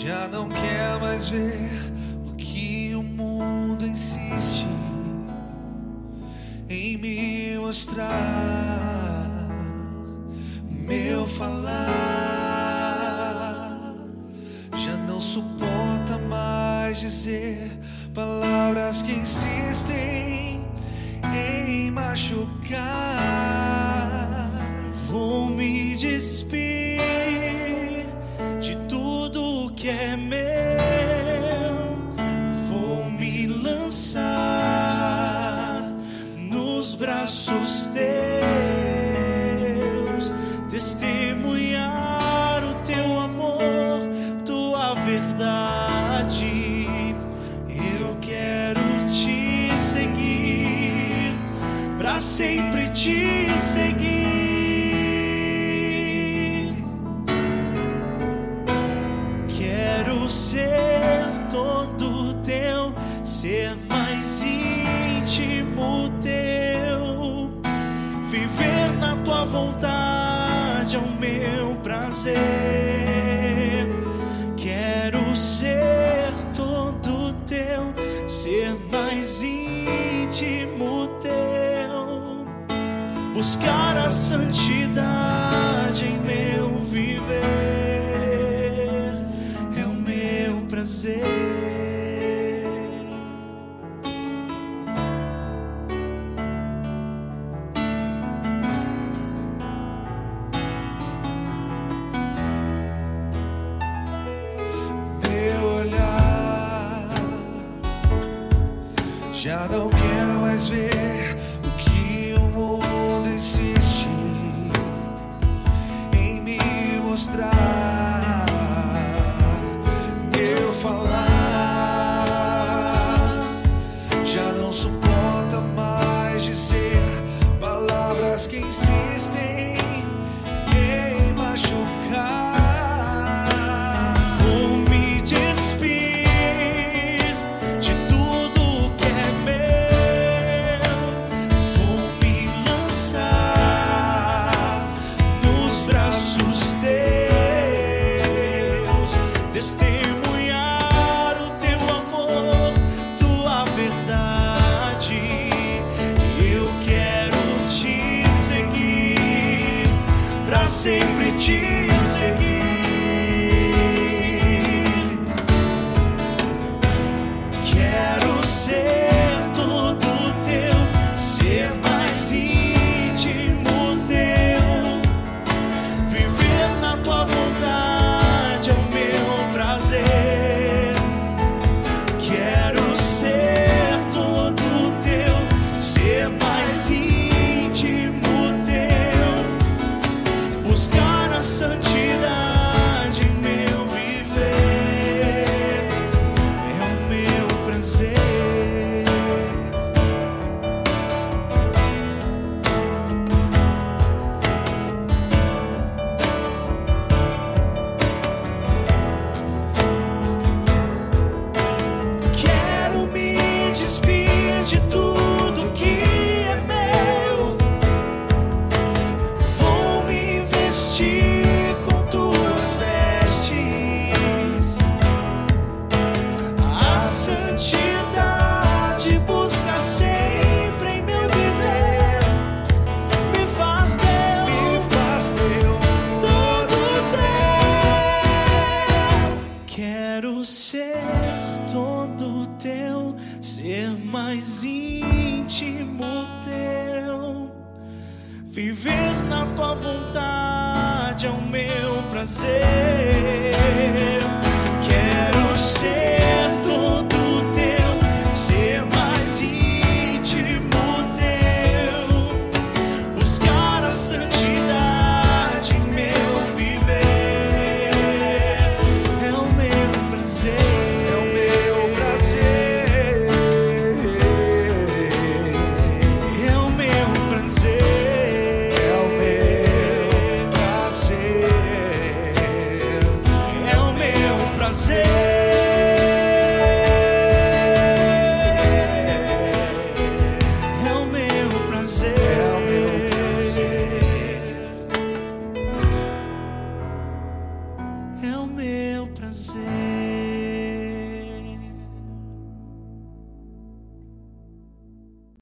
Já não quer mais ver o que o mundo insiste em me mostrar. Meu falar já não suporta mais dizer palavras que insistem em machucar. Vou me despir de tudo que é meu, vou me lançar nos braços teus, testemunhar o teu amor, tua verdade. Eu quero te seguir, pra sempre te seguir. Quero ser todo teu, ser mais íntimo teu, viver na tua vontade é o meu prazer. Quero ser todo teu, ser mais íntimo teu, buscar a santidade em meu viver, é o meu prazer. Meu olhar já não quer mais ver o que o mundo insiste em me mostrar. Meu falar já não suporta mais dizer palavras que insistem em machucar. Vou me despir de tudo que é meu, vou me lançar nos braços teus, testemunhar o teu amor, tua verdade. Eu quero te seguir, pra sempre te seguir. Quero ser todo teu, ser mais íntimo teu, viver na tua vontade é o meu prazer. Quero ser todo teu, ser mais íntimo teu, buscar a santidade em meu viver, é o meu prazer. Quero me despir de tudo que é meu, vou me vestir com tuas vestes. A santidade busca sempre em meu viver, me faz teu, todo teu. Quero ser todo teu, ser mais íntimo teu, viver na tua vontade é o meu prazer. Quero ser todo teu, ser mais íntimo teu, buscar a santidade em meu viver, é o meu prazer, é o meu prazer, é o meu prazer, é o meu prazer. prazer.